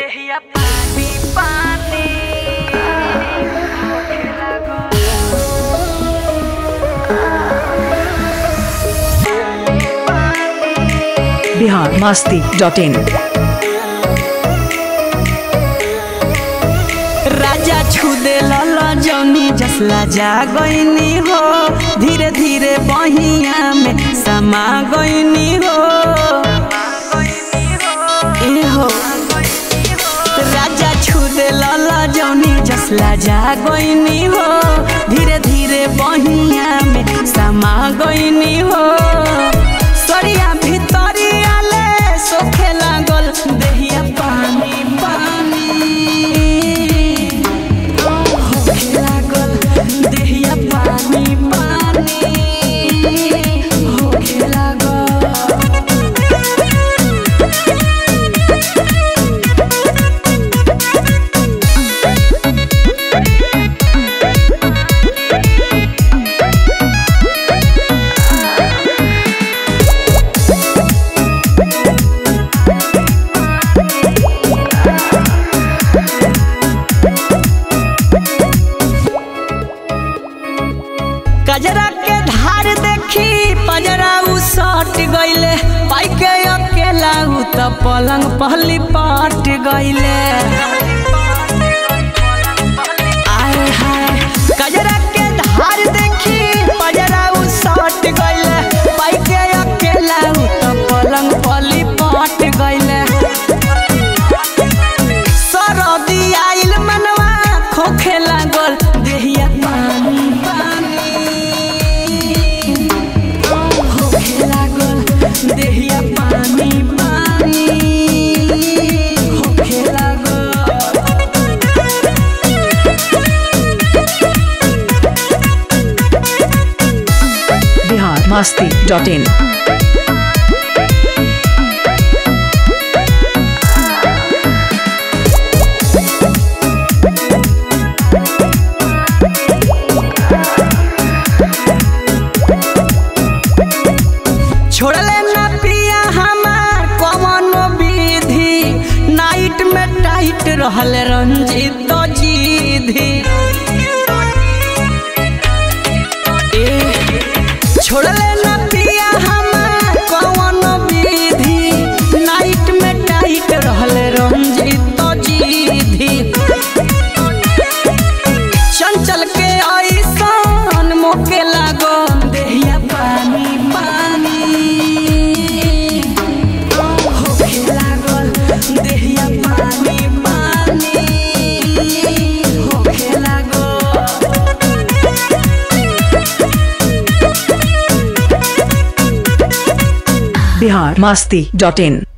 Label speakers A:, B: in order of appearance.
A: देहिया पानी पानी
B: biharmasti.in
A: राजा छुदे लला जौनी जसला जा गईनी हो धीरे धीरे बहिया में समा गईनी हो राजा छुदे लला जौनी जसला जा गईनी हो धीरे धीरे बहिया में समा गईनी हो सरिया भितरी आले सोखे लागल देहिया पानी पानी होखे लागल देहिया पानी पानी होखे लागल कजरा के धार देखी पजरा उ सट गईले पाई के अकेला उ त पलंग पहली पट गईले आए हाय कजरा के धार देखी पजरा उ सट गईले पाई के अकेला उ त पलंग पहली पट गईले सरदी आइल मनवा खोखे लागल देहिया पानी पानी देहिया पानी पानी होखे लागल
B: biharmasti.in
A: छोड़ले ना पिया हमार कवनो विधि नाइट में टाइट रहले रंजित जीधी छोड़ले ना पिया हमार कवनो विधि नाइट में टाइट रहले रंजित जीधी चंचल के ऐसन मोके लागो देहिया पानी पानी होखे लागल देहिया पानी पानी होखे लागल
B: biharmasti.in